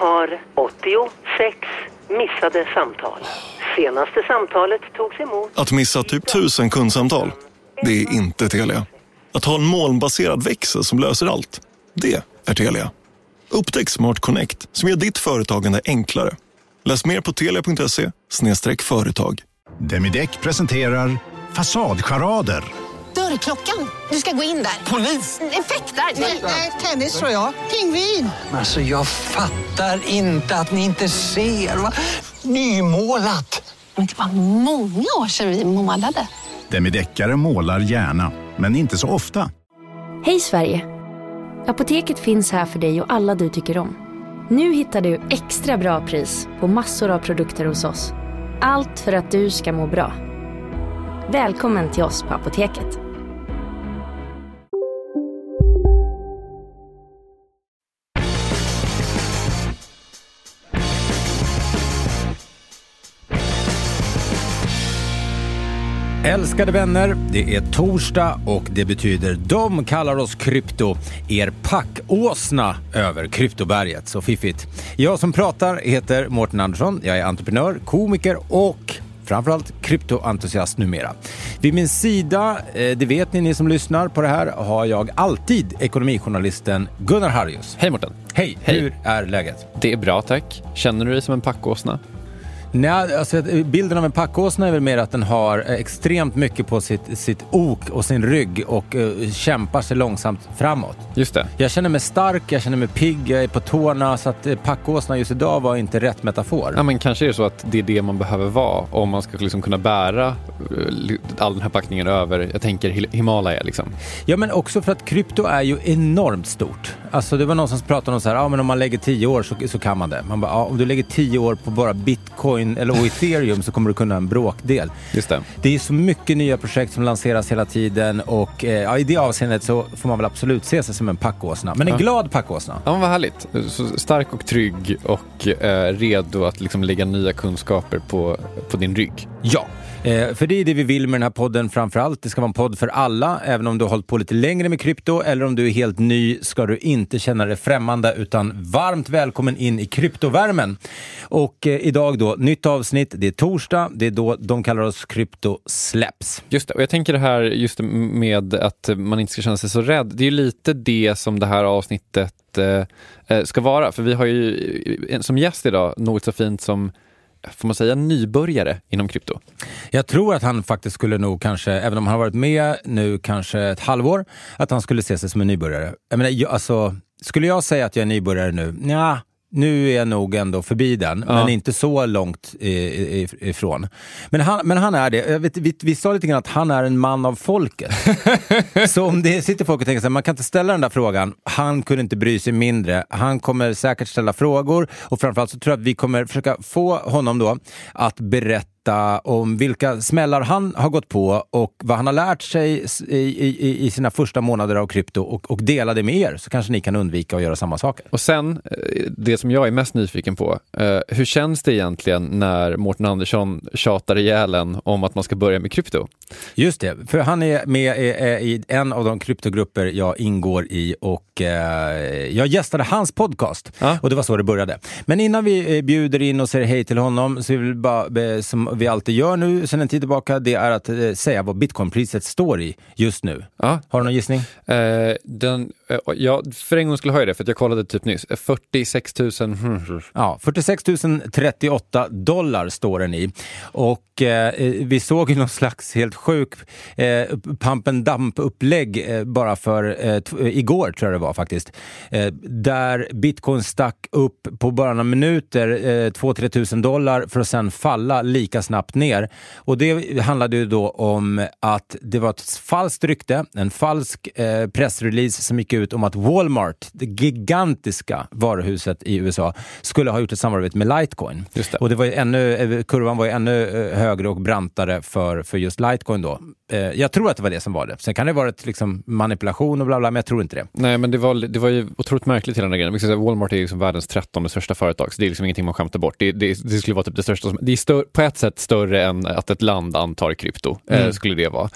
har 86 missade samtal. Senaste samtalet togs emot. Att missa typ 1000 kundsamtal, det är inte Telia. Att ha en molnbaserad växel som löser allt, det är Telia. Upptäck Smart Connect som gör ditt företagande enklare. Läs mer på telia.se/företag. Demideck presenterar Fasadcharader. Dörrklockan. Du ska gå in där. Polis? Effektar? Nej, tennis tror jag. Pingvin. Alltså jag fattar inte att ni inte ser. Va? Nymålat. Men det var många år sedan vi målade. Demideckare målar gärna, men inte så ofta. Hej Sverige! Apoteket finns här för dig och alla du tycker om. Nu hittar du extra bra pris på massor av produkter hos oss. Allt för att du ska må bra. Välkommen till oss på Apoteket. Älskade vänner, det är torsdag och det betyder de kallar oss krypto, er packåsna över kryptoberget. Så fiffigt. Jag som pratar heter Mårten Andersson, jag är entreprenör, komiker och framförallt kryptoentusiast numera. Vid min sida, det vet ni som lyssnar på det här, har jag alltid ekonomijournalisten Gunnar Harrius. Hej Mårten. Hej, hur är läget? Det är bra, tack. Känner du dig som en packåsna? Nej, alltså bilden av en packåsna är väl mer att den har extremt mycket på sitt ok och sin rygg och kämpar sig långsamt framåt. Just det. Jag känner mig stark, jag känner mig pigg, jag är på tårna, så att packåsna just idag var inte rätt metafor. Ja, men kanske är det så att det är det man behöver vara om man ska liksom kunna bära all den här packningen över, jag tänker Himalaya liksom. Ja, men också för att krypto är ju enormt stort. Alltså det var någon som pratade om så här, ja men om man lägger 10 år så kan man det. Man bara, ja, om du lägger 10 år på bara Bitcoin eller Ethereum så kommer du kunna en bråkdel. Just det. Det är så mycket nya projekt som lanseras hela tiden och ja, i det avseendet så får man väl absolut se sig som en packåsna. Men en glad packåsna. Ja, vad härligt. Så stark och trygg och redo att liksom lägga nya kunskaper på din rygg. Ja. För det är det vi vill med den här podden framförallt. Det ska vara en podd för alla, även om du har hållit på lite längre med krypto eller om du är helt ny ska du inte känna dig främmande utan varmt välkommen in i kryptovärmen. Och idag då, nytt avsnitt, det är torsdag, det är då de kallar oss krypto släpps. Just det, och jag tänker det här just med att man inte ska känna sig så rädd. Det är ju lite det som det här avsnittet ska vara. För vi har ju som gäst idag något så fint som, får man säga, nybörjare inom krypto. Jag tror att han faktiskt skulle nog kanske, även om han har varit med nu kanske ett halvår, att han skulle se sig som en nybörjare. Jag menar, alltså, skulle jag säga att jag är nybörjare nu? Ja, nu är jag nog ändå förbi den, men inte så långt ifrån. Men han är det. Jag vet, vi sa lite grann att han är en man av folket. Så om det sitter folk och tänker så här, man kan inte ställa den där frågan. Han kunde inte bry sig mindre. Han kommer säkert ställa frågor och framförallt så tror jag att vi kommer försöka få honom då att berätta om vilka smällar han har gått på och vad han har lärt sig i sina första månader av krypto och dela det med er, så kanske ni kan undvika att göra samma saker. Och sen, det som jag är mest nyfiken på, hur känns det egentligen när Mårten Andersson tjatar ihjäl en om att man ska börja med krypto? Just det, för han är med i en av de kryptogrupper jag ingår i och jag gästade hans podcast och det var så det började. Men innan vi bjuder in och säger hej till honom så vill vi bara, som vi alltid gör nu sedan en tid tillbaka, det är att säga vad bitcoinpriset står i just nu. Ja. Har du någon gissning? Ja, för en gång skulle jag ha det för att jag kollade typ nyss. 46 000. Ja, 46 038 dollar står den i. Och vi såg ju någon slags helt sjuk pump and dump upplägg bara för igår tror jag det var faktiskt. Där bitcoin stack upp på bara några minuter 2-3 000 dollar för att sen falla lika snabbt ner. Och det handlade ju då om att det var ett falskt rykte, en falsk pressrelease som gick ut om att Walmart, det gigantiska varuhuset i USA, skulle ha gjort ett samarbete med Litecoin. Just det. Och det var ju kurvan var ju ännu högre och brantare för just Litecoin då. Jag tror att det var det som var det. Sen kan det vara ett liksom manipulation och bla bla, men jag tror inte det. Nej, men det var ju otroligt märkligt hela den här grejen. Walmart är ju liksom världens 13:e största företag, så det är liksom ingenting man skämtar bort. Det skulle vara typ det största. Det är på ett sätt större än att ett land antar krypto, skulle det vara.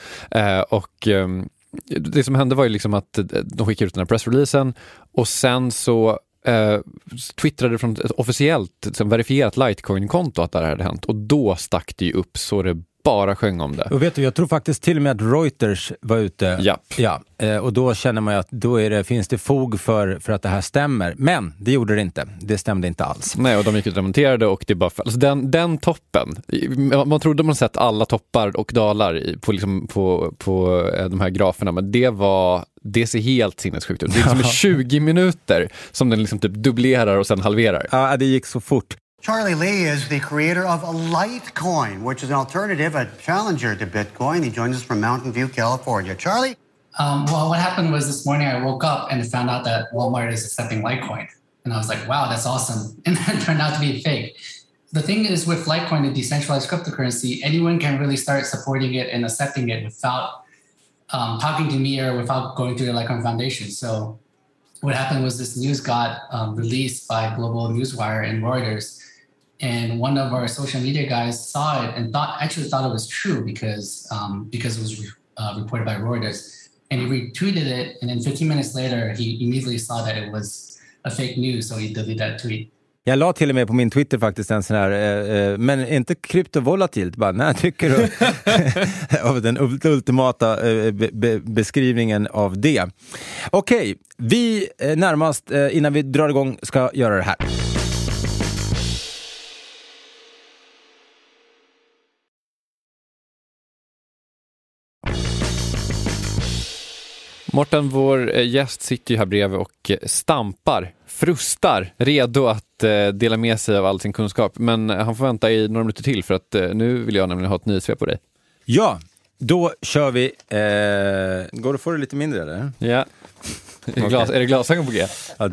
Det som hände var ju liksom att de skickade ut den här pressreleasen och sen så twittrade från ett officiellt verifierat Litecoin-konto att det här hade hänt. Och då stack det ju upp så det bara sjöng om det. Och vet du, jag tror faktiskt till och med att Reuters var ute. Japp. Ja, och då känner man ju att då finns det fog för att det här stämmer. Men det gjorde det inte. Det stämde inte alls. Nej, och de gick ut och demonterade och det bara... Alltså den toppen. Man trodde man sett alla toppar och dalar på de här graferna, men det ser helt sinnessjukt ut. Det är liksom 20 minuter som den liksom typ dubblerar och sen halverar. Ja, det gick så fort. Charlie Lee is the creator of Litecoin, which is an alternative, a challenger to Bitcoin. He joins us from Mountain View, California. Charlie? Well, what happened was this morning I woke up and found out that Walmart is accepting Litecoin. And I was like, wow, that's awesome. And that turned out to be fake. The thing is with Litecoin, the decentralized cryptocurrency, anyone can really start supporting it and accepting it without talking to me or without going through the Litecoin Foundation. So what happened was this news got released by Global Newswire and Reuters. And one of our social media guys saw it and thought it was true because it was reported by Reuters. And he retweeted it, and then 15 minutes later, he immediately saw that it was a fake news, so he deleted that tweet. Jag la till och med på min Twitter faktiskt en sån här, men inte kryptovolatilt, bara, nej, tycker du av den ultimata beskrivningen av det. Okej, vi närmast innan vi drar igång ska göra det här. Morten, vår gäst, sitter ju här bredvid och frustar, redo att dela med sig av all sin kunskap. Men han får vänta i några minuter till för att nu vill jag nämligen ha ett nyhetssvep på dig. Ja, då kör vi. Går det att få det lite mindre eller? Ja. Är det glasögon på G? Ja,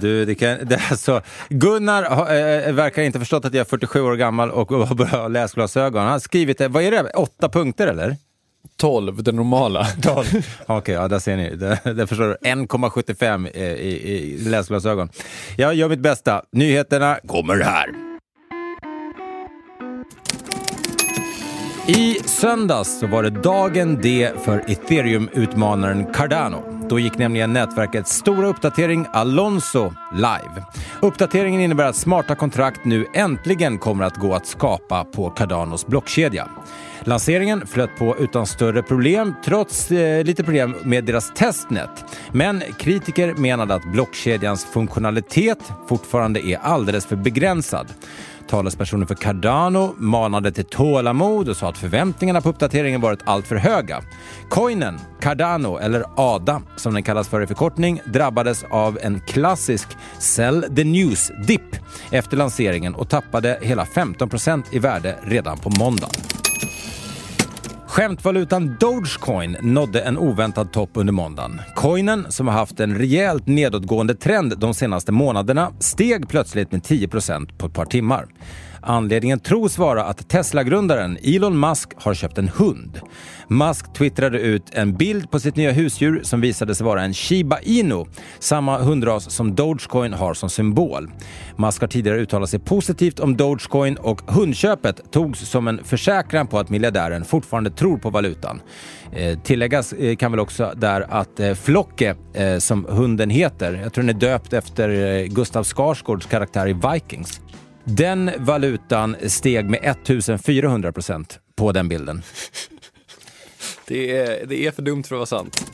Gunnar verkar inte förstått att jag är 47 år gammal och har börjat läsa glasögon. Han har skrivit, vad är det? 8 punkter eller? 12, det normala. 12. Okej, ja, där ser ni. Det förstår du. 1,75 i läsglasögon. Jag gör mitt bästa. Nyheterna kommer här. I söndags så var det dagen D för Ethereum-utmanaren Cardano. Då gick nämligen nätverkets stora uppdatering Alonso live. Uppdateringen innebär att smarta kontrakt nu äntligen kommer att gå att skapa på Cardanos blockkedja. Lanseringen flöt på utan större problem trots lite problem med deras testnet. Men kritiker menade att blockkedjans funktionalitet fortfarande är alldeles för begränsad. Talespersoner för Cardano manade till tålamod och sa att förväntningarna på uppdateringen varit allt för höga. Coinen, Cardano eller ADA som den kallas för i förkortning, drabbades av en klassisk Sell the News-dip efter lanseringen och tappade hela 15% i värde redan på måndag. Skämtvalutan Dogecoin nådde en oväntad topp under måndagen. Coinen, som har haft en rejält nedåtgående trend de senaste månaderna, steg plötsligt med 10% på ett par timmar. Anledningen tros vara att Tesla-grundaren Elon Musk har köpt en hund. Musk twittrade ut en bild på sitt nya husdjur som visade sig vara en Shiba Inu, samma hundras som Dogecoin har som symbol. Musk har tidigare uttalat sig positivt om Dogecoin och hundköpet togs som en försäkran på att miljardären fortfarande tror på valutan. Tilläggas kan väl också där att Flocke, som hunden heter, jag tror den är döpt efter Gustav Skarsgårds karaktär i Vikings. Den valutan steg med 1400% på den bilden. Det är för dumt för att vara sant.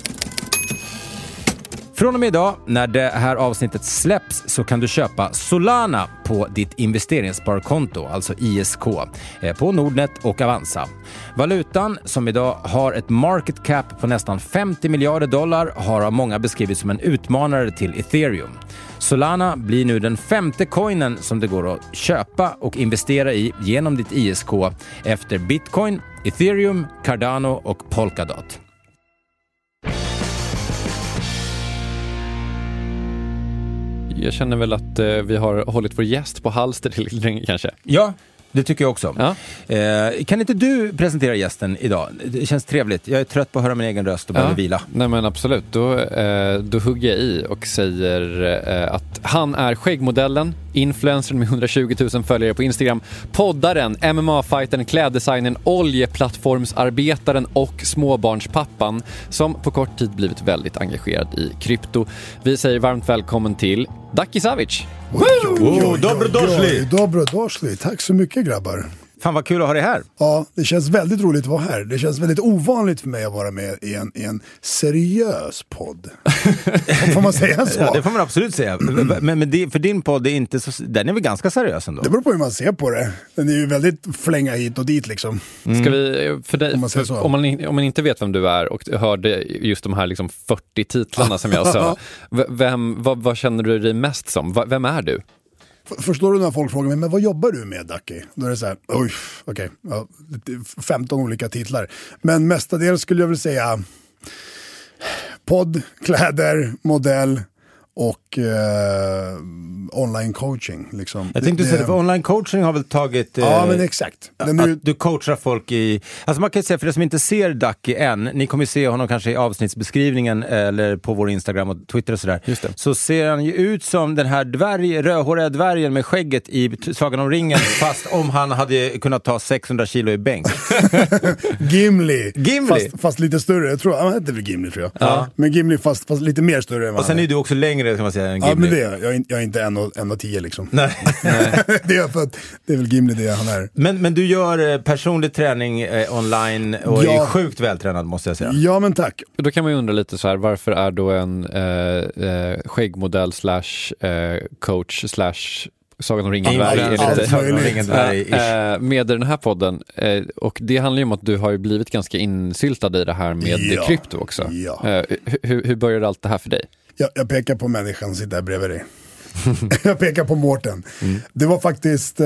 Från och med idag, när det här avsnittet släpps, så kan du köpa Solana på ditt investeringssparkonto, alltså ISK, på Nordnet och Avanza. Valutan, som idag har ett market cap på nästan $50 miljarder, har av många beskrivits som en utmanare till Ethereum. Solana blir nu den 5:e coinen som det går att köpa och investera i genom ditt ISK efter Bitcoin, Ethereum, Cardano och Polkadot. Jag känner väl att vi har hållit vår gäst på halster till länge kanske. Ja, det tycker jag också. Ja. Kan inte du presentera gästen idag? Det känns trevligt. Jag är trött på att höra min egen röst och behöver vila. Nej men absolut. Då hugger jag i och säger att han är skäggmodellen, influencern med 120 000 följare på Instagram, poddaren, MMA-fightern, kläddesignern, oljeplattformsarbetaren och småbarnspappan som på kort tid blivit väldigt engagerad i krypto. Vi säger varmt välkommen till Daki Savic. Dobrodošli. Tack så mycket, grabbar. Fan vad kul att ha dig här. Ja, det känns väldigt roligt att vara här. Det känns väldigt ovanligt för mig att vara med i en seriös podd. Får man säga så? Ja, det får man absolut säga. Men för din podd är inte så, den är väl ganska seriös ändå? Det beror på hur man ser på det. Den är ju väldigt flänga hit och dit liksom. Ska vi, för dig, om man inte vet vem du är och hörde just de här liksom 40 titlarna som jag sa, vad känner du dig mest som? Vem är du? Förstår du när folk frågar mig, men vad jobbar du med, Daki? Då är det så här, okej, 15 olika titlar. Men mestadels skulle jag väl säga podd, kläder, modell och online coaching liksom. Jag tänkte säga, för online coaching har väl tagit ja, men exakt. Du coachar folk i, alltså man kan säga, för det som inte ser Daki än, ni kommer se honom kanske i avsnittsbeskrivningen eller på vår Instagram och Twitter och sådär. Just det. Så ser han ju ut som den här rödhåriga dvärgen med skägget i Sagan om ringen, fast om han hade kunnat ta 600 kilo i bänk. Gimli. Fast lite större, jag tror han heter väl Gimli, tror jag. Ja. Men Gimli fast lite mer större än vad. Och sen är du också längre, kan man säga, än Gimli. Ja, men det är jag är inte 1,10 liksom. Nej. Det är för att det är väl Gimli det han är. Men du gör personlig träning online och är sjukt vältränad, måste jag säga. Ja, men tack. Då kan man ju undra lite så här, varför är då en skäggmodell coach Sagan om ringen med den här podden, och det handlar ju om att du har ju blivit ganska insyltad i det här med krypto också. Ja. Hur började allt det här för dig? Jag pekar på människan som sitter där bredvid dig. Jag pekar på Mårten. Det var faktiskt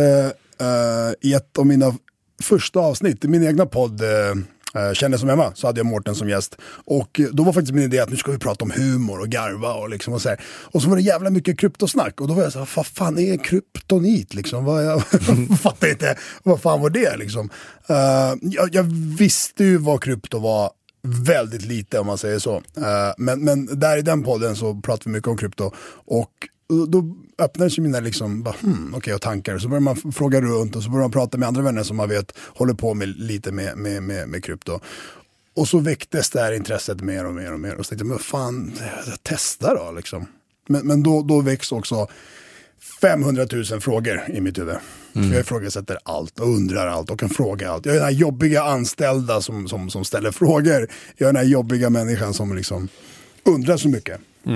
i ett av mina första avsnitt i min egna podd Kände som hemma, så hade jag Mårten som gäst. Och då var faktiskt min idé att nu ska vi prata om humor och garva och liksom och så här. Och så var det jävla mycket kryptosnack. Och då var jag så här, vad fan är kryptonit liksom? Jag fattar inte, vad fan var det liksom? Jag visste ju vad krypto var väldigt lite, om man säger så. Men där i den podden så pratade vi mycket om krypto. Och då öppnades ju mina liksom, okej, och tankar. Så börjar man fråga runt och så börjar man prata med andra vänner som man vet håller på med lite med krypto. Och så väcktes det här intresset mer och mer och mer. Och så tänkte jag, men fan, jag testar då liksom. Men då väcks också 500 000 frågor i mitt huvud. Jag ifrågasätter allt och undrar allt och kan fråga allt. Jag är den här jobbiga anställda som ställer frågor. Jag är den här jobbiga människan som liksom undrar så mycket.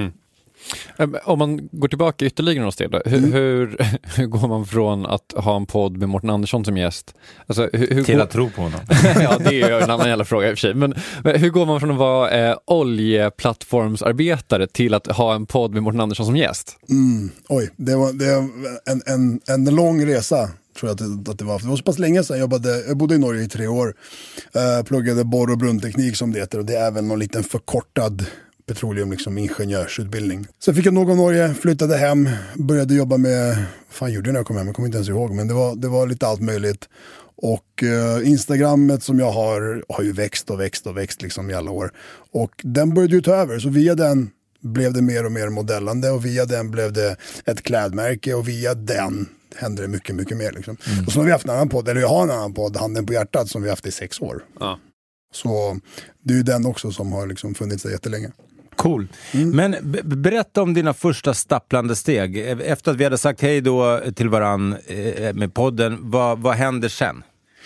Om man går tillbaka ytterligare några steg då, hur går man från att ha en podd med Mårten Andersson som gäst, alltså, till att tro på honom? Ja, det är ju en annan jävla fråga i och för sig. Men hur går man från att vara oljeplattformsarbetare till att ha en podd med Mårten Andersson som gäst? Oj, det var en lång resa. Tror jag att det var. Det var så pass länge sedan. Jag bodde i Norge i 3 år. Pluggade borr- och brunnteknik som det heter. Och det är väl någon liten förkortad petroleum liksom ingenjörsutbildning. Sen fick jag någon Norge, flyttade hem, började jobba med, fan gjorde jag när jag kom hem, jag kommer inte ens ihåg, men det var lite allt möjligt. Och Instagrammet som jag har ju växt liksom i alla år. Och den började ju ta över, så via den blev det mer och mer modellande och via den blev det ett klädmärke och via den hände det mycket, mycket mer liksom. Och så har vi haft en annan podd, eller jag har en annan podd, Handen på hjärtat, som vi har haft i 6 år. Ja. Så det är ju den också som har liksom funnits där jättelänge. Cool. Men berätta om dina första stapplande steg. Efter att vi hade sagt hej då till varann med podden, vad händer sen?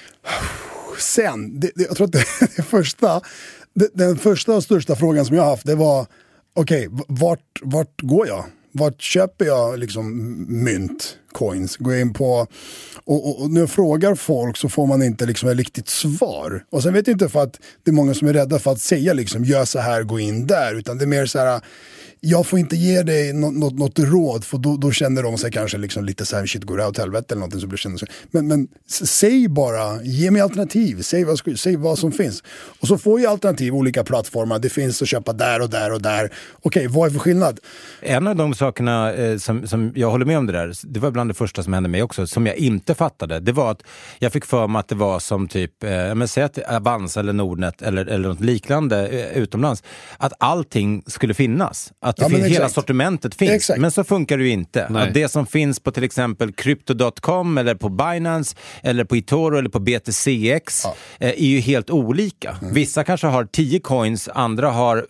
Jag tror att den första och största frågan som jag har haft, det var okej, vart går jag? Vart köper jag liksom mynt, coins? Går jag in på och när jag frågar folk så får man inte liksom ett riktigt svar. Och sen vet jag inte, för att det är många som är rädda för att säga liksom, gör så här, gå in där, utan det är mer så här, jag får inte ge dig något råd, för då känner de sig kanske liksom lite så här, shit, går det åt helvete eller någonting, så blir det så. Men säg bara, ge mig alternativ, säg vad som finns. Och så får jag alternativ, olika plattformar, det finns att köpa där och där och där. Okej, vad är för skillnad? En av de sakerna som jag håller med om det var bland det första som hände mig också, som jag inte fattade, det var att jag fick för mig att det var som typ, säg att Avanza eller Nordnet eller något liknande utomlands, att allting skulle finnas. Att hela sortimentet finns. Exakt. Men så funkar det ju inte. Att det som finns på till exempel Crypto.com eller på Binance eller på eToro eller på BTCX är ju helt olika. Vissa kanske har 10 coins, andra har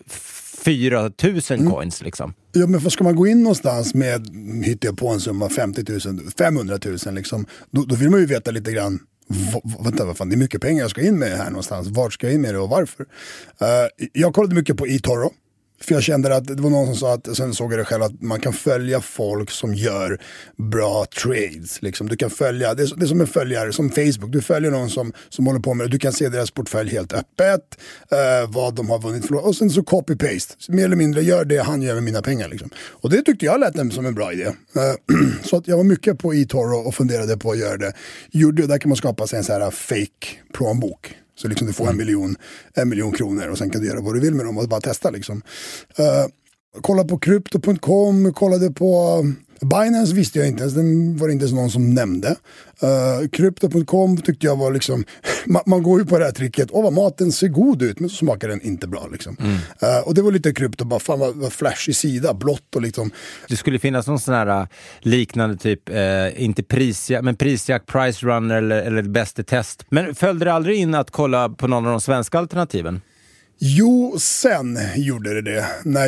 4000 coins liksom. Ja, men för ska man gå in någonstans med, hittar jag på en summa 50 000, 500 000 liksom, då vill man ju veta lite grann, vänta, vad fan, det är mycket pengar jag ska in med här någonstans. Vart ska jag in med det och varför? Jag kollade mycket på eToro. För jag kände att det var någon som sa att, sen såg jag det själv, att man kan följa folk som gör bra trades. Liksom. Du kan följa, det är som en följare, som Facebook. Du följer någon som håller på med det. Du kan se deras portfölj helt öppet, vad de har vunnit för. Och sen så copy-paste. Mer eller mindre gör det han gör med mina pengar. Liksom. Och det tyckte jag lät som en bra idé. Så att jag var mycket på eToro och funderade på att göra det. Där kan man skapa sig en sån här fake plånbok. Så liksom du får 1 miljon kronor och sen kan du göra vad du vill med dem och bara testa liksom. Kolla på Crypto.com, kollade på Binance, visste jag inte ens, den var det inte någon som nämnde. Crypto.com tyckte jag var liksom, man går ju på det här tricket, vad maten ser god ut, men så smakar den inte bra liksom. Och det var lite krypto, bara fan vad flashig sida, blått och liksom. Det skulle finnas någon sån här liknande typ, inte prisjakt, men prisjakt, price runner eller bästa test. Men följde det aldrig in att kolla på någon av de svenska alternativen? Jo, sen gjorde det. När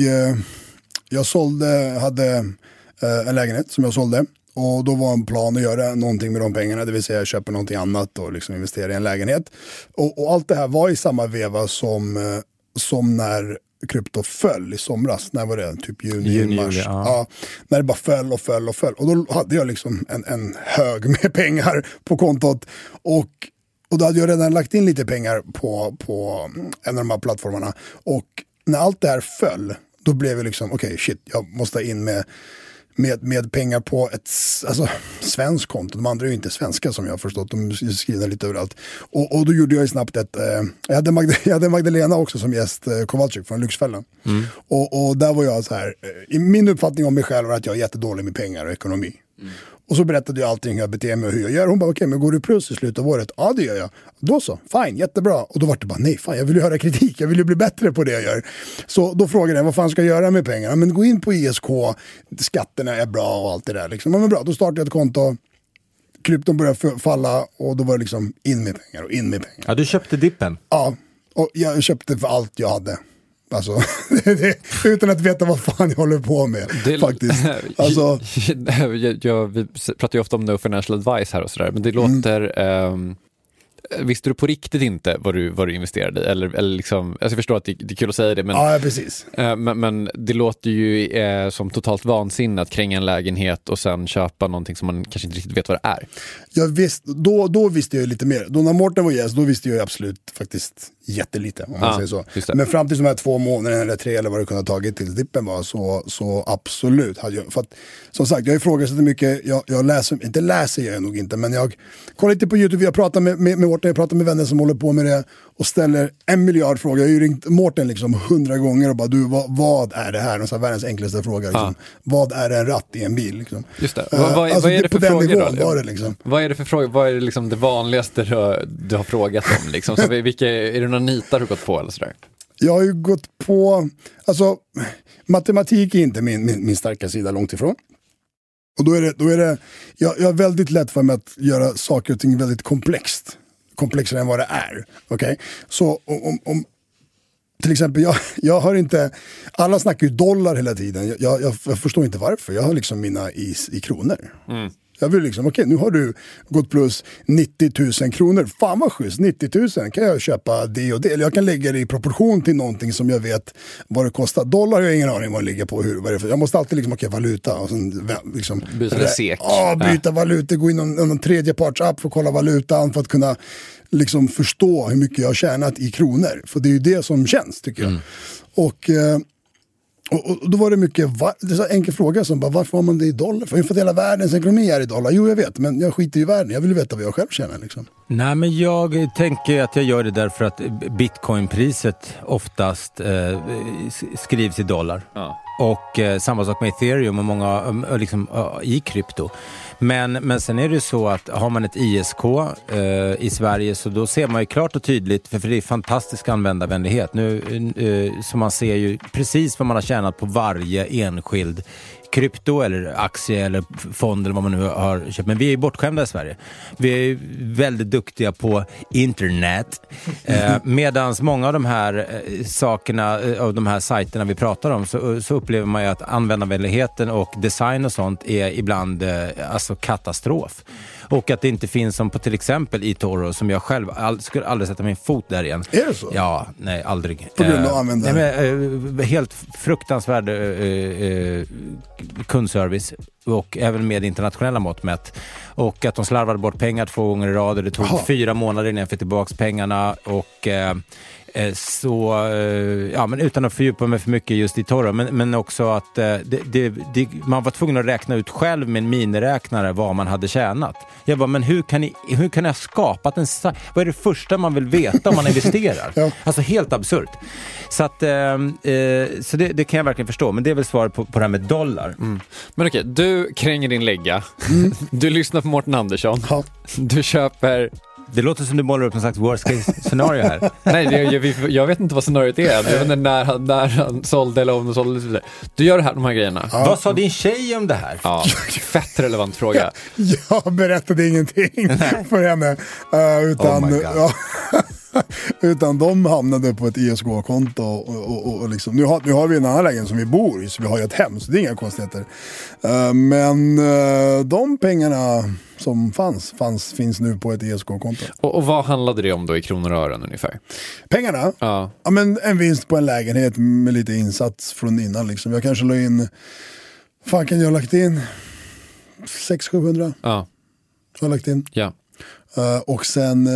jag hade en lägenhet som jag sålde. Och då var en plan att göra någonting med de pengarna. Det vill säga köpa någonting annat och liksom investera i en lägenhet. Och allt det här var i samma veva som när krypto föll i somras. När var det? Typ juni mars. Ja, när det bara föll. Och då hade jag liksom en hög med pengar på kontot. Och då hade jag redan lagt in lite pengar på en av de här plattformarna. Och när allt det här föll, då blev det liksom, okej, shit, jag måste in med pengar på ett svenskt konto. De andra är ju inte svenska som jag har förstått. De skriver lite överallt. Och då gjorde jag ju snabbt jag hade Magdalena också som gäst, Kowalczyk från Lyxfällan. Och där var jag så här, i min uppfattning om mig själv var att jag är jättedålig med pengar och ekonomi. Och så berättade jag allting hur jag beter mig och hur jag gör. Hon bara, okej, men går du plus i slutet av året? Ja, det gör jag. Då så, fine, jättebra. Och då var det bara, nej, fan, jag vill ju höra kritik. Jag vill ju bli bättre på det jag gör. Så då frågade jag, vad fan ska jag göra med pengarna? Men gå in på ISK, skatterna är bra och allt det där. Liksom. Men bra, då startade jag ett konto. Krypton började falla och då var det liksom in med pengar. Ja, du köpte dippen? Ja, och jag köpte för allt jag hade. Alltså, utan att veta vad fan jag håller på med, faktiskt. Alltså. Vi pratar ju ofta om no financial advice här och sådär, men det låter... Visste du på riktigt inte vad du investerade i? Eller liksom, alltså jag förstår att det är kul att säga det, men, ja, precis. Men det låter ju som totalt vansinne att kränga en lägenhet och sen köpa någonting som man kanske inte riktigt vet vad det är. Då visste jag lite mer. Då när Mårten var gäst, då visste jag absolut faktiskt jättelite, om man säger så. Men fram till de här 2 månaderna eller 3 eller vad det kunde ha tagit till dippen var, så absolut hade jag, för att, som sagt, jag ifrågasätter mycket, jag läser jag nog inte, men jag kollar lite på YouTube, jag pratar med Mårten, jag pratar med vänner som håller på med det och ställer 1 miljard frågor. Jag har ju ringt Mårten liksom 100 gånger och bara, du, vad är det här? Och så världens enklaste fråga, liksom. Vad är en ratt i en bil? Liksom. Just det. Vad är det för frågor då? Var det, liksom. Vad är det för frågor? Vad är det, liksom, det vanligaste du har frågat om? Liksom? Så vilka, är det några nitar du gått på eller sådär? Jag har ju gått på, alltså matematik är inte min starka sida, långt ifrån. Och då är det jag är väldigt lätt för mig att göra saker och ting väldigt komplexare än vad det är. Okej? Så om till exempel, jag har inte, alla snackar ju dollar hela tiden. Jag förstår inte varför. Jag har liksom mina i kronor. Jag vill liksom, okej, nu har du gått plus 90 000 kronor. Fan vad schysst, 90 000. Kan jag köpa det och det? Eller jag kan lägga det i proportion till någonting som jag vet vad det kostar. Dollar har jag ingen aning vad det ligger på. Vad det för. Jag måste alltid liksom, okej, valuta. Och sen liksom, byta SEK. Byta valuta, gå in någon tredjeparts-app för att kolla valutan. För att kunna liksom förstå hur mycket jag har tjänat i kronor. För det är ju det som känns, tycker jag. Och då var det mycket, det är så enkel fråga som bara, varför har man det i dollar? För att hela världens ekonomi är i dollar. Jo, jag vet, men jag skiter i världen. Jag vill veta vad jag själv tjänar liksom. Nej, men jag tänker att jag gör det därför att bitcoinpriset oftast skrivs i dollar. Ja. Och samma sak med Ethereum och många liksom, i krypto. Men sen är det ju så att har man ett ISK i Sverige, så då ser man ju klart och tydligt, för det är fantastisk användarvänlighet. Nu så man ser ju precis vad man har tjänat på varje enskild krypto eller aktie eller fond eller vad man nu har köpt. Men vi är ju bortskämda i Sverige. Vi är väldigt duktiga på internet. Medans många av de här sakerna och de här sajterna vi pratar om, så upplever man ju att användarvänligheten och design och sånt är ibland alltså katastrof. Och att det inte finns som på till exempel eToro, som jag själv skulle aldrig sätta min fot där igen. Är det så? Ja, nej, aldrig. På grund av användare? Helt fruktansvärd kundservice, och även med internationella mått mätt. Och att de slarvade bort pengar 2 gånger i rad, och det tog 4 månader innan jag fick tillbaka pengarna. Och men utan att fördjupa mig för mycket just i Toro, men också att man var tvungen att räkna ut själv med en miniräknare vad man hade tjänat. Jag bara, men hur kan jag ha skapat vad är det första man vill veta om man investerar? Ja. Alltså helt absurt. Så att så det kan jag verkligen förstå, men det är väl svaret på det här med dollar. Men okej, du kränger din lägga. Du lyssnar på Mårten Andersson. Ja. Du köper... Det låter som du målar upp någon slags worst case scenario här. Nej, jag vet inte vad scenariot är. Jag vet inte när han sålde eller om han sålde. Du gör de här grejerna. Ja. Vad sa din tjej om det här? Ja, fett relevant fråga. Jag berättade ingenting för henne. Utan de hamnade på ett ISK-konto och liksom, nu har vi en annan lägenhet som vi bor i, så vi har ju ett hem, så det är inga konstigheter. Men de pengarna som finns nu på ett ISK-konto. Och vad handlade det om då i kronor och ören ungefär? Pengarna? Ja, men en vinst på en lägenhet med lite insats från innan liksom. Jag kanske la in, kan jag ha lagt in 600-700? Ja. Jag har lagt in. Ja. Och sen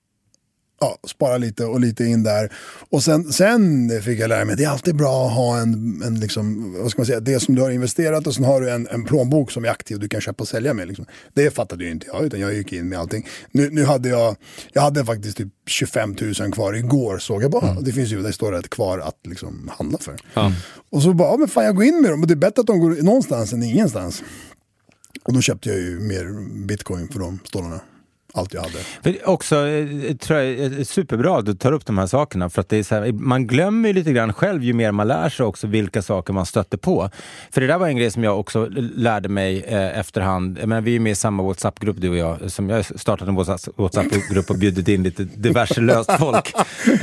spara lite och lite in där. Och sen fick jag lära mig att det är alltid bra att ha en liksom, vad ska man säga, det som du har investerat, och sen har du en plånbok som är aktiv och du kan köpa och sälja med. Liksom. Det fattade ju inte jag, utan jag gick in med allting. Nu hade jag hade faktiskt typ 25 000 kvar igår, såg jag bara. Det finns ju, det står rätt kvar att liksom handla för. Och så bara, men fan, jag går in med dem, och det är bättre att de går någonstans än ingenstans. Och då köpte jag ju mer bitcoin för de stålarna. Allt jag hade. För också tror jag är superbra att du tar upp de här sakerna, för att det är så här, man glömmer ju lite grann själv ju mer man lär sig också vilka saker man stöter på. För det där var en grej som jag också lärde mig efterhand. Men vi är med i samma WhatsApp-grupp, du och jag. Som jag startade en WhatsApp-grupp och bjudit in lite diverse löst folk.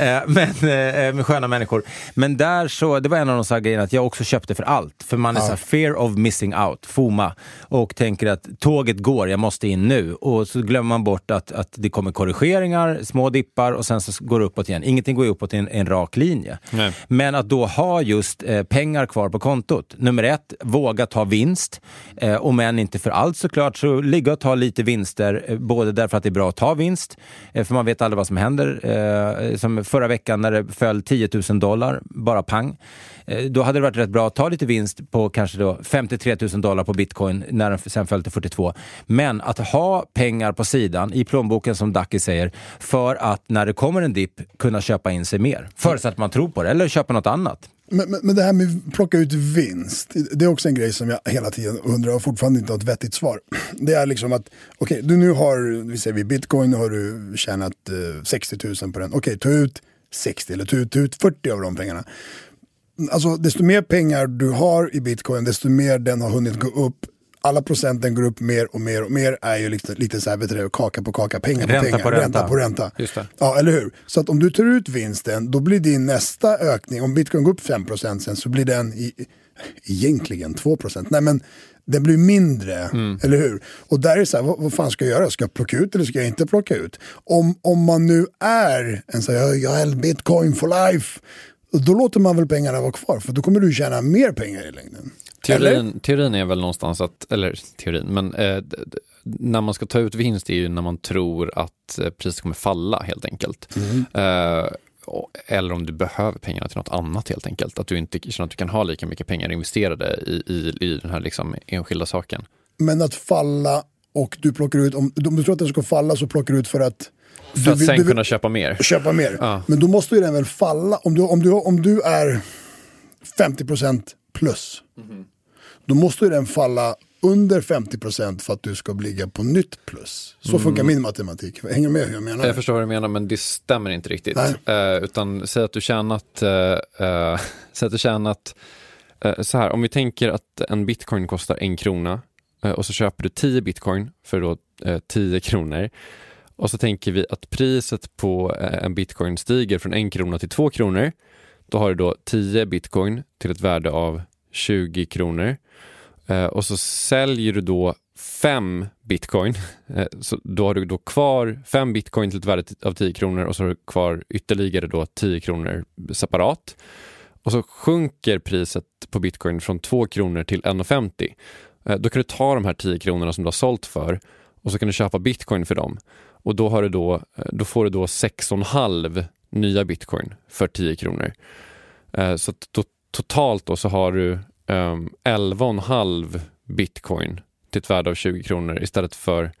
Med sköna människor. Men där så, det var en av de så här grejerna att jag också köpte för allt. För man är så här, fear of missing out, FOMA. Och tänker att tåget går, jag måste in nu. Och så glömmer man bort att det kommer korrigeringar, små dippar, och sen så går det uppåt igen. Ingenting går uppåt i en rak linje. Nej. Men att då ha just pengar kvar på kontot. Nummer 1, våga ta vinst. Och men inte för allt såklart, så ligga och ta lite vinster. Både därför att det är bra att ta vinst. För man vet aldrig vad som händer. Som förra veckan när det föll $10,000, bara pang. Då hade det varit rätt bra att ta lite vinst på kanske då $53,000 på bitcoin när den sen föll till 42. Men att ha pengar på sidan i plånboken, som Ducky säger, för att när det kommer en dipp kunna köpa in sig mer. Förutsatt att man tror på det, eller köpa något annat. Men det här med att plocka ut vinst, det är också en grej som jag hela tiden undrar och fortfarande inte har ett vettigt svar. Det är liksom att, du nu har, vi säger bitcoin, nu har du tjänat 60 000 på den. Ta ut 60 eller ta ut 40 av de pengarna. Alltså desto mer pengar du har i bitcoin, desto mer den har hunnit gå upp. Alla procenten går upp mer och mer och mer, är ju lite så här, vet du, kaka på kaka, pengar på pengar, ränta på ränta. Just det. Ja, eller hur? Så att om du tar ut vinsten, då blir din nästa ökning, om bitcoin går upp 5% sen, så blir den egentligen 2%. Nej, men den blir mindre, eller hur? Och där är det så här, vad fan ska jag göra? Ska jag plocka ut eller ska jag inte plocka ut? Om man nu är en så här, jag är bitcoin for life, då låter man väl pengarna vara kvar, för då kommer du tjäna mer pengar i längden. Teorin är väl någonstans men när man ska ta ut vinst är ju när man tror att priset kommer falla helt enkelt. Eller om du behöver pengarna till något annat helt enkelt. Att du inte känner att du kan ha lika mycket pengar investerade i den här liksom enskilda saken. Men att falla, och du plockar ut, om du tror att den ska falla, så plockar du ut för att sen kunna köpa mer. Ja. Men då måste ju den väl falla. Om du är 50% plus, då måste ju den falla under 50% för att du ska ligga på nytt plus. Så funkar min matematik. Hänger med hur jag menar? Jag förstår vad du menar, men det stämmer inte riktigt. Utan säg att du tjänat så här, om vi tänker att en bitcoin kostar 1 krona och så köper du 10 bitcoin för då 10 kronor. Och så tänker vi att priset på en bitcoin stiger från 1 krona till 2 kronor. Då har du då 10 bitcoin till ett värde av 20 kronor. Och så säljer du då 5 bitcoin. Så då har du då kvar 5 bitcoin till ett värde av 10 kronor och så har du kvar ytterligare då 10 kronor separat. Och så sjunker priset på bitcoin från 2 kronor till 1,50. Då kan du ta de här 10 kronorna som du har sålt för och så kan du köpa bitcoin för dem. Och då får du då 6,5 nya bitcoin för 10 kronor. Så att då, totalt då så har du 11,5 bitcoin till ett värde av 20 kronor istället för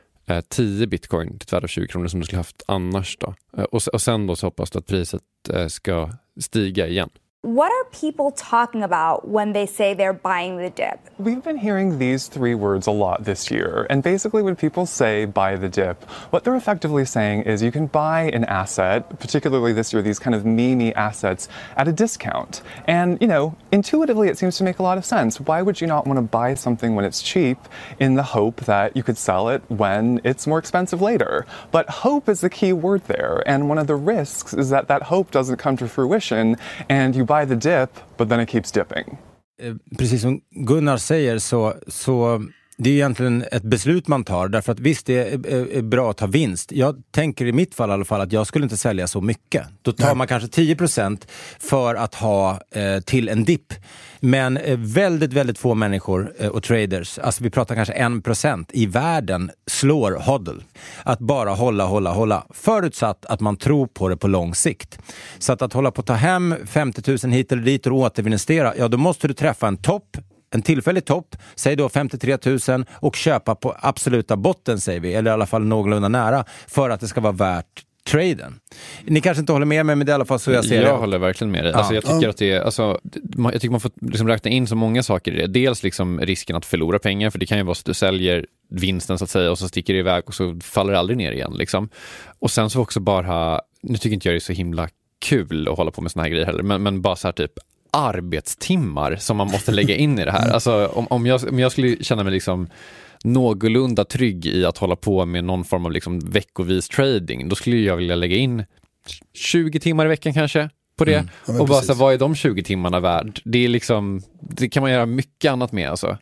10 bitcoin till ett värde av 20 kronor som du skulle haft annars då. Och sen då så hoppas du att priset ska stiga igen. What are people talking about when they say they're buying the dip? We've been hearing these 3 words a lot this year. And basically when people say buy the dip, what they're effectively saying is you can buy an asset, particularly this year, these kind of meme assets, at a discount. And, you know, intuitively it seems to make a lot of sense. Why would you not want to buy something when it's cheap in the hope that you could sell it when it's more expensive later? But hope is the key word there. And one of the risks is that hope doesn't come to fruition and you buy the dip, but then it keeps dipping. Precis som Gunnar säger så det är egentligen ett beslut man tar, därför att visst det är bra att ta vinst. Jag tänker i mitt fall i alla fall att jag skulle inte sälja så mycket. Då tar man kanske 10% för att ha till en dipp. Men väldigt, väldigt få människor och traders, alltså vi pratar kanske 1% i världen slår hodl. Att bara hålla. Förutsatt att man tror på det på lång sikt. Så att hålla på att ta hem 50 000 hit eller dit och återinvestera, ja då måste du träffa en topp. En tillfällig topp, säg då 53 000 och köpa på absoluta botten säger vi, eller i alla fall någorlunda nära för att det ska vara värt traden. Ni kanske inte håller med mig, men det är i alla fall så jag ser det. Jag håller verkligen med dig. Ja. Alltså jag tycker att det är, jag tycker man får liksom räkna in så många saker i det. Dels liksom risken att förlora pengar, för det kan ju vara så att du säljer vinsten så att säga och så sticker det iväg och så faller det aldrig ner igen liksom. Och sen så också bara, nu tycker inte jag det är så himla kul att hålla på med såna här grejer heller, men bara så här typ arbetstimmar som man måste lägga in i det här. Alltså om jag skulle känna mig liksom någorlunda trygg i att hålla på med någon form av liksom veckovis trading, då skulle jag vilja lägga in 20 timmar i veckan kanske på det. Ja, och bara så, vad är de 20 timmarna värd? Det är liksom, det kan man göra mycket annat med alltså.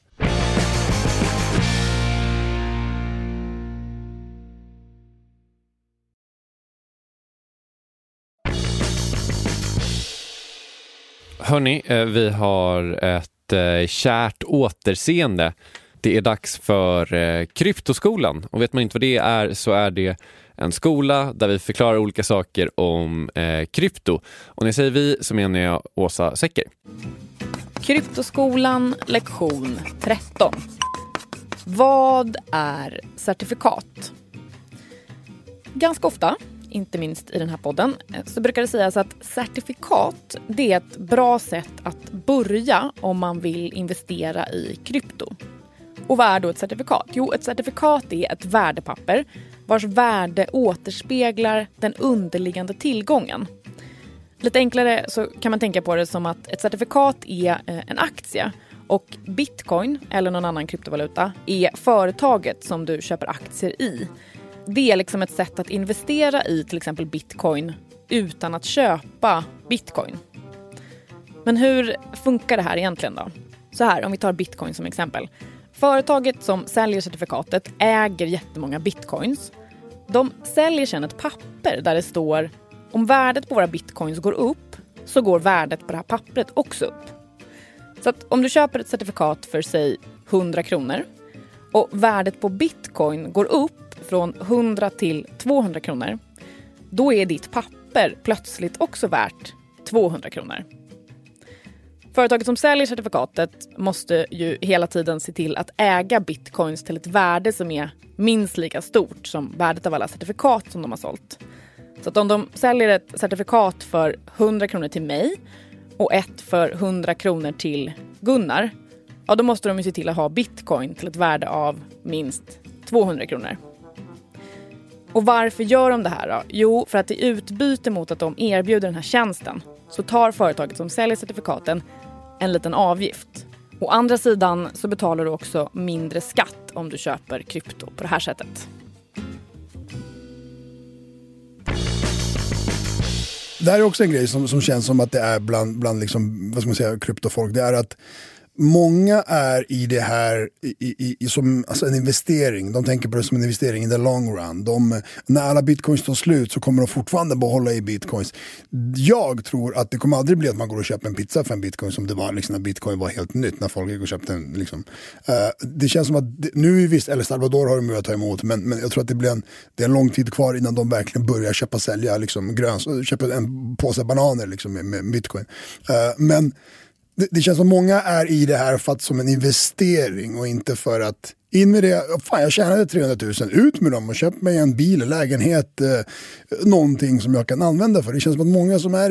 Hörni, vi har ett kärt återseende. Det är dags för Kryptoskolan. Och vet man inte vad det är så är det en skola där vi förklarar olika saker om krypto. Och när jag säger vi så menar jag Åsa Secker. Kryptoskolan, lektion 13. Vad är certifikat? Ganska ofta, inte minst i den här podden, så brukar det sägas att certifikat, det är ett bra sätt att börja om man vill investera i krypto. Och vad är då ett certifikat? Jo, ett certifikat är ett värdepapper vars värde återspeglar den underliggande tillgången. Lite enklare så kan man tänka på det som att ett certifikat är en aktie och bitcoin eller någon annan kryptovaluta är företaget som du köper aktier i. Det är liksom ett sätt att investera i till exempel bitcoin utan att köpa bitcoin. Men hur funkar det här egentligen då? Så här, om vi tar bitcoin som exempel. Företaget som säljer certifikatet äger jättemånga bitcoins. De säljer sedan ett papper där det står om värdet på våra bitcoins går upp så går värdet på det här pappret också upp. Så att om du köper ett certifikat för säg 100 kronor och värdet på bitcoin går upp från 100 till 200 kronor, då är ditt papper plötsligt också värt 200 kronor. Företaget som säljer certifikatet måste ju hela tiden se till att äga bitcoins till ett värde som är minst lika stort som värdet av alla certifikat som de har sålt. Så att om de säljer ett certifikat för 100 kronor till mig och ett för 100 kronor till Gunnar, ja, då måste de ju se till att ha bitcoin till ett värde av minst 200 kronor. Och varför gör de det här då? Jo, för att i utbyte mot att de erbjuder den här tjänsten så tar företaget som säljer certifikaten en liten avgift. Å andra sidan så betalar du också mindre skatt om du köper krypto på det här sättet. Det här är också en grej som känns som att det är bland liksom, vad ska man säga, kryptofolk. Det är att många är i det här som alltså en investering. De tänker på det som en investering in the long run. När alla bitcoins tar slut så kommer de fortfarande behålla i bitcoins. Jag tror att det kommer aldrig bli att man går och köper en pizza för en bitcoin som det var liksom, när bitcoin var helt nytt. När folk gick och köpte en liksom. Det känns som att nu är visst, El Salvador har de börjat ta emot. Men jag tror att det är en lång tid kvar innan de verkligen börjar sälja liksom, köpa en påse bananer liksom, med bitcoin. Men det känns som många är i det här för att som en investering och inte för att in med det, fan jag tjänade 300 000, ut med dem och köp mig en bil, lägenhet, någonting som jag kan använda för. Det känns som att många som är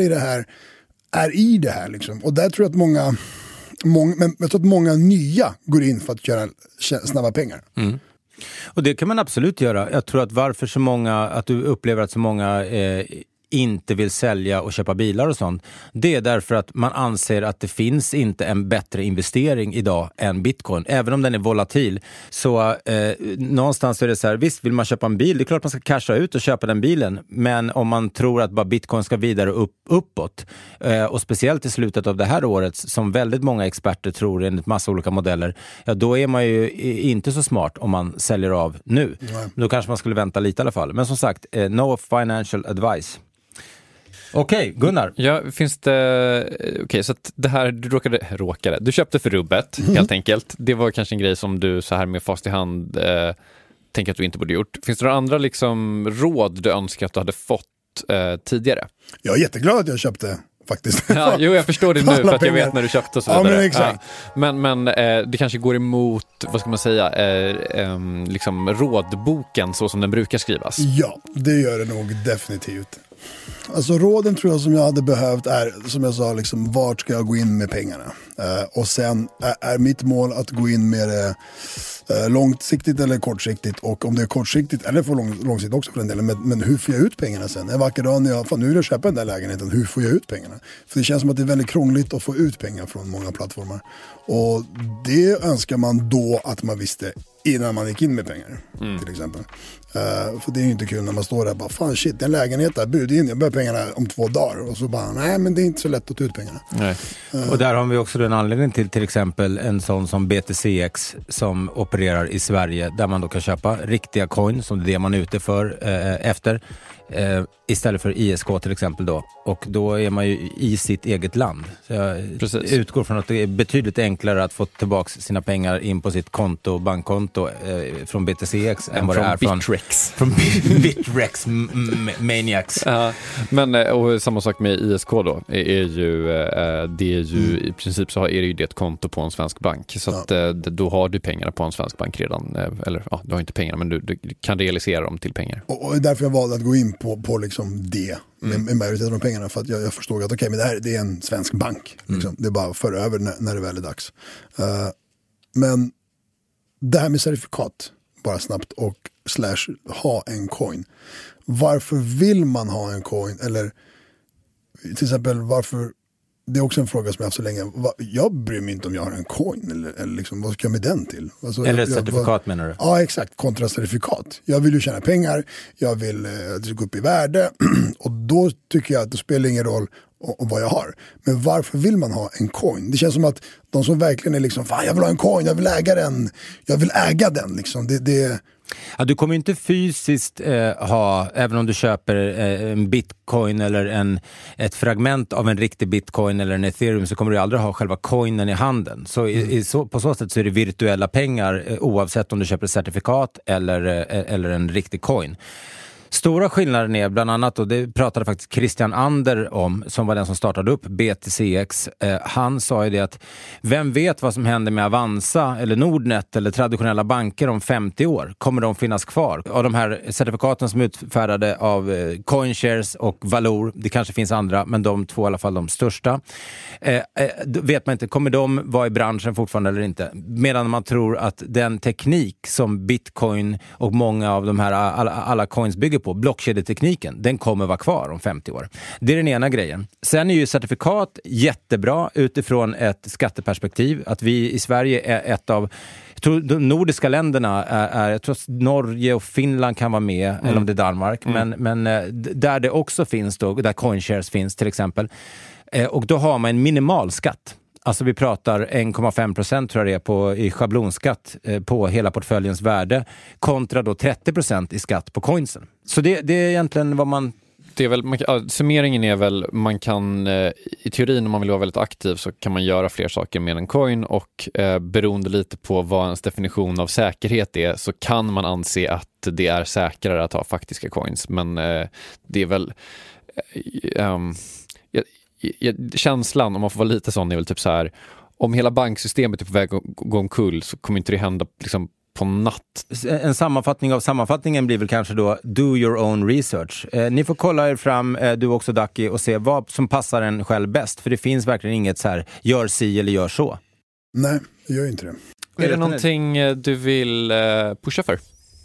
i det här liksom. Och där tror jag att men jag tror att många nya går in för att göra snabba pengar. Mm. Och det kan man absolut göra. Jag tror att varför så många, att du upplever att så många inte vill sälja och köpa bilar och sånt, det är därför att man anser att det finns inte en bättre investering idag än bitcoin. Även om den är volatil så någonstans är det så här, visst vill man köpa en bil, det är klart man ska casha ut och köpa den bilen, men om man tror att bara bitcoin ska vidare uppåt och speciellt i slutet av det här året som väldigt många experter tror enligt massa olika modeller, ja då är man ju inte så smart om man säljer av nu. Nej. Då kanske man skulle vänta lite i alla fall. Men som sagt, no financial advice. Okej, Gunnar. Ja, finns det... Okej, så att det här du råkade. Du köpte för rubbet, helt enkelt. Det var kanske en grej som du så här med fast i hand tänker att du inte borde gjort. Finns det några andra liksom råd du önskar att du hade fått tidigare? Jag är jätteglad att jag köpte faktiskt. Ja, jo, jag förstår det nu för att jag vet när du köpte och så vidare. Ja, men exakt. Ja. Men det kanske går emot, vad ska man säga, liksom rådboken så som den brukar skrivas. Ja, det gör det nog definitivt. Alltså råden tror jag som jag hade behövt är, som jag sa, liksom, vart ska jag gå in med pengarna? Och sen är mitt mål att gå in med det långsiktigt eller kortsiktigt, och om det är kortsiktigt eller för långsiktigt också för en del, men hur får jag ut pengarna sen? En vacker dag när nu vill jag köpa den där lägenheten, hur får jag ut pengarna? För det känns som att det är väldigt krångligt att få ut pengar från många plattformar, och det önskar man då att man visste innan man gick in med pengar, till exempel. För det är ju inte kul när man står där och bara, fan shit, en lägenhet där, bud in, jag behöver pengarna om 2 dagar, och så bara, nej men det är inte så lätt att ta ut pengarna. Nej. Och där har vi också den anledningen till exempel en sån som BTCX som opererar i Sverige, där man då kan köpa riktiga coin som det man är ute för efter, istället för ISK till exempel då, och då är man ju i sitt eget land. Så jag utgår från att det är betydligt enklare att få tillbaka sina pengar in på sitt konto, bankkonto från BTCX än vad det är från Bitrex Maniacs. Men och samma sak med ISK då är ju det är ju i princip så är det ju det ett konto på en svensk bank, så att då har du pengarna på en svensk bank redan, eller ja, du har inte pengarna men du kan realisera dem till pengar. Och därför jag valde att gå in på liksom det med majoriteten av pengarna, för att jag förstod att okej, men det är en svensk bank liksom. Det är bara för över när det väl är dags. Men det här med certifikat bara snabbt och / ha en coin. Varför vill man ha en coin? Eller till exempel varför, det är också en fråga som jag har haft så länge. Jag bryr mig inte om jag har en coin eller liksom, vad ska jag med den till? Alltså, eller ett certifikat menar du? Ja, exakt. Kontra certifikat. Jag vill ju tjäna pengar. Jag vill att det ska gå upp i värde. Och då tycker jag att det spelar ingen roll om vad jag har. Men varför vill man ha en coin? Det känns som att de som verkligen är liksom, fan jag vill ha en coin, jag vill äga den. Jag vill äga den liksom. Ja, du kommer inte fysiskt ha, även om du köper en bitcoin eller ett fragment av en riktig bitcoin eller en ethereum, så kommer du aldrig ha själva coinen i handen. Så på så sätt så är det virtuella pengar oavsett om du köper ett certifikat eller en riktig coin. Stora skillnaden är bland annat, och det pratade faktiskt Christian Ander om, som var den som startade upp BTCX. Han sa ju det att vem vet vad som händer med Avanza eller Nordnet eller traditionella banker om 50 år? Kommer de finnas kvar? Och de här certifikaten som är utfärdade av CoinShares och Valor, det kanske finns andra, men de två i alla fall de största. Vet man inte, kommer de vara i branschen fortfarande eller inte? Medan man tror att den teknik som Bitcoin och många av de här alla coins bygger på, blockkedjetekniken, den kommer vara kvar om 50 år. Det är den ena grejen. Sen är ju certifikat jättebra utifrån ett skatteperspektiv. Att vi i Sverige är ett av, jag tror de nordiska länderna är jag tror Norge och Finland kan vara med, eller om det är Danmark, men där det också finns då, där CoinShares finns till exempel, och då har man en minimal skatt. Alltså vi pratar 1,5% tror jag det är i schablonskatt på hela portföljens värde kontra då 30% i skatt på coinsen. Så det är egentligen vad man... Det är väl, summeringen är väl, man kan i teorin om man vill vara väldigt aktiv så kan man göra fler saker med en coin och beroende lite på vad ens definition av säkerhet är så kan man anse att det är säkrare att ha faktiska coins. Men det är väl... känslan, om man får vara lite sån, är väl typ så här: om hela banksystemet är på väg att gå omkull så kommer inte det hända liksom på natt. En sammanfattning av sammanfattningen blir väl kanske då do your own research. Ni får kolla er fram, du också Ducky, och se vad som passar en själv bäst. För det finns verkligen inget så här, gör si eller gör så. Nej, jag gör inte det. Är det någonting du vill pusha för?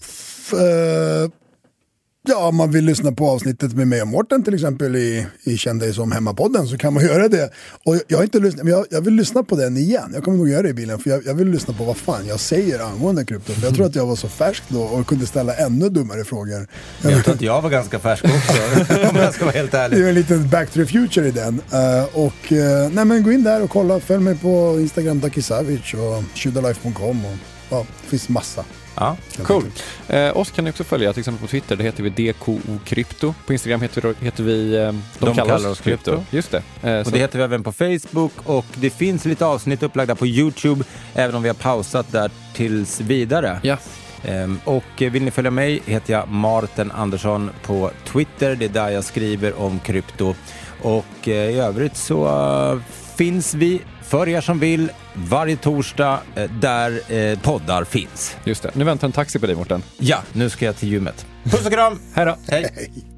Ja, om man vill lyssna på avsnittet med mig och Mårten till exempel i Känn dig som hemmapodden så kan man göra det. Och jag har inte lyssnat, men jag vill lyssna på den igen. Jag kommer nog göra det i bilen för jag vill lyssna på vad fan jag säger angående krypto. För jag tror att jag var så färsk då och kunde ställa ännu dummare frågor. Jag tror att jag var ganska färsk också, om jag ska vara helt ärlig. Det är en liten back to the future i den. Nej men gå in där och kolla. Följ mig på Instagram, Ducky Savage och shudalife.com och ja, det finns massa. Ja, cool. Oss kan ni också följa till exempel på Twitter, det heter vi DKO Krypto. På Instagram heter vi De kallar oss Krypto. Just det. Och det heter vi även på Facebook och det finns lite avsnitt upplagda på YouTube även om vi har pausat där tills vidare. Ja. Och vill ni följa mig heter jag Martin Andersson på Twitter, det är där jag skriver om krypto. Och i övrigt så finns vi för er som vill varje torsdag där poddar finns. Just det. Nu väntar en taxi på dig, Mårten. Ja, nu ska jag till gymmet. Puss och kram! Hej då! Hej!